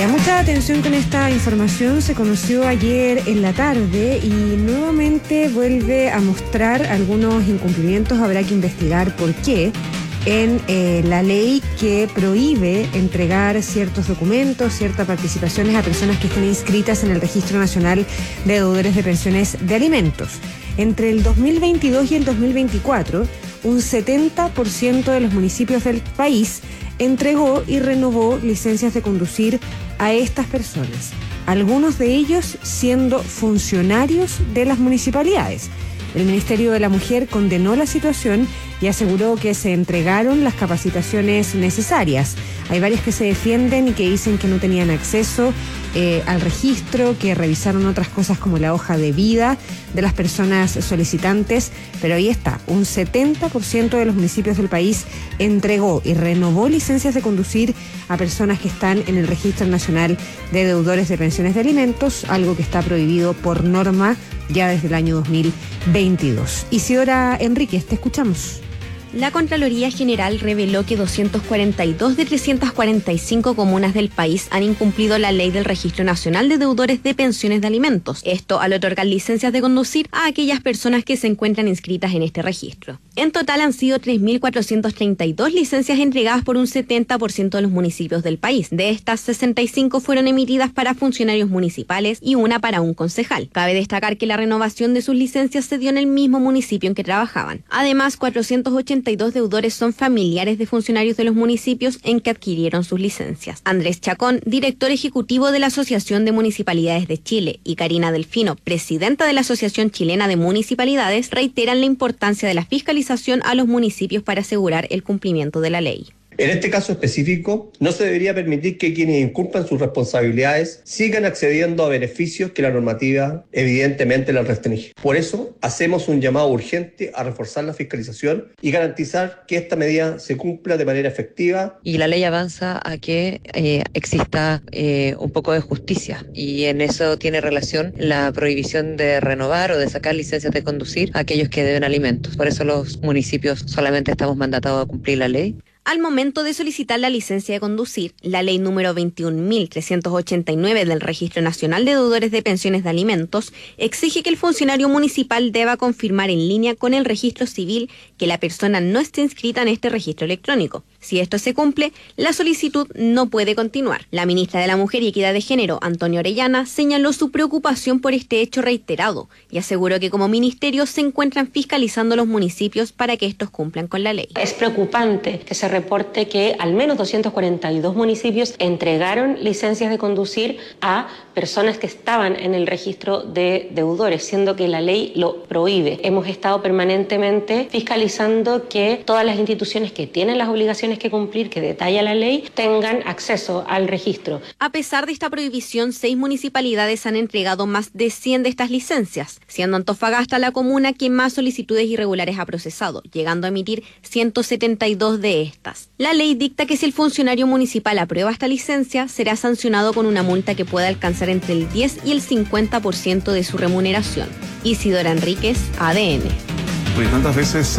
Ya, mucha atención con esta información. Se conoció ayer en la tarde y nuevamente vuelve a mostrar algunos incumplimientos. Habrá que investigar por qué en la ley que prohíbe entregar ciertos documentos, ciertas participaciones a personas que estén inscritas en el Registro Nacional de Deudores de Pensiones de Alimentos. Entre el 2022 y el 2024, un 70% de los municipios del país entregó y renovó licencias de conducir a estas personas, algunos de ellos siendo funcionarios de las municipalidades. El Ministerio de la Mujer condenó la situación y aseguró que se entregaron las capacitaciones necesarias. Hay varias que se defienden y que dicen que no tenían acceso al registro, que revisaron otras cosas como la hoja de vida de las personas solicitantes, pero ahí está, un 70% de los municipios del país entregó y renovó licencias de conducir a personas que están en el Registro Nacional de Deudores de Pensiones de Alimentos, algo que está prohibido por norma ya desde el año 2022. Isidora Enríquez, te escuchamos. La Contraloría General reveló que 242 de 345 comunas del país han incumplido la ley del Registro Nacional de Deudores de Pensiones de Alimentos. Esto al otorgar licencias de conducir a aquellas personas que se encuentran inscritas en este registro. En total han sido 3.432 licencias entregadas por un 70% de los municipios del país. De estas, 65 fueron emitidas para funcionarios municipales y una para un concejal. Cabe destacar que la renovación de sus licencias se dio en el mismo municipio en que trabajaban. Además, 482 deudores son familiares de funcionarios de los municipios en que adquirieron sus licencias. Andrés Chacón, director ejecutivo de la Asociación de Municipalidades de Chile, y Karina Delfino, presidenta de la Asociación Chilena de Municipalidades, reiteran la importancia de la fiscalización a los municipios para asegurar el cumplimiento de la ley. En este caso específico, no se debería permitir que quienes incumplan sus responsabilidades sigan accediendo a beneficios que la normativa evidentemente les restringe. Por eso, hacemos un llamado urgente a reforzar la fiscalización y garantizar que esta medida se cumpla de manera efectiva. Y la ley avanza a que exista un poco de justicia, y en eso tiene relación la prohibición de renovar o de sacar licencias de conducir a aquellos que deben alimentos. Por eso los municipios solamente estamos mandatados a cumplir la ley. Al momento de solicitar la licencia de conducir, la ley número 21.389 del Registro Nacional de Deudores de Pensiones de Alimentos exige que el funcionario municipal deba confirmar en línea con el registro civil que la persona no esté inscrita en este registro electrónico. Si esto se cumple, la solicitud no puede continuar. La ministra de la Mujer y Equidad de Género, Antonia Orellana, señaló su preocupación por este hecho reiterado y aseguró que como ministerio se encuentran fiscalizando los municipios para que estos cumplan con la ley. Es preocupante que se reporte que al menos 242 municipios entregaron licencias de conducir a personas que estaban en el registro de deudores, siendo que la ley lo prohíbe. Hemos estado permanentemente fiscalizando que todas las instituciones que tienen las obligaciones que cumplir, que detalla la ley, tengan acceso al registro. A pesar de esta prohibición, 6 municipalidades han entregado más de 100 de estas licencias, siendo Antofagasta la comuna que más solicitudes irregulares ha procesado, llegando a emitir 172 de estas. La ley dicta que si el funcionario municipal aprueba esta licencia, será sancionado con una multa que pueda alcanzar entre el 10 y el 50% de su remuneración. Isidora Enríquez, ADN. Tantas veces